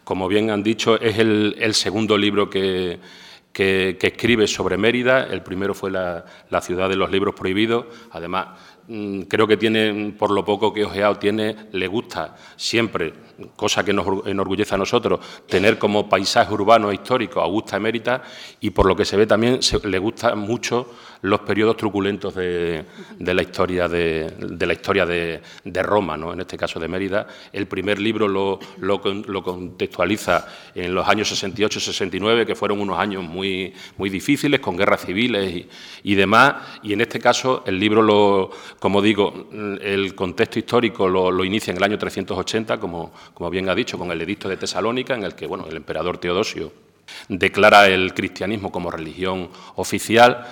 como bien han dicho, es el segundo libro que escribe sobre Mérida. El primero fue La ciudad de los libros prohibidos. Además, creo que tiene, por lo poco que he ojeado, le gusta siempre, cosa que nos enorgullece a nosotros, tener como paisaje urbano e histórico Augusta Emérita, y por lo que se ve también le gustan mucho los periodos truculentos de la historia de Roma, ¿no? En este caso de Mérida. El primer libro lo contextualiza en los años 68-69, que fueron unos años muy difíciles, con guerras civiles y demás, y en este caso el libro, como digo, el contexto histórico lo inicia en el año 380, como bien ha dicho, con el Edicto de Tesalónica, en el que el emperador Teodosio declara el cristianismo como religión oficial.